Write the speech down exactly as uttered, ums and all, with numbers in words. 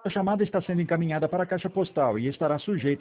A chamada está sendo encaminhada para a caixa postal e estará sujeita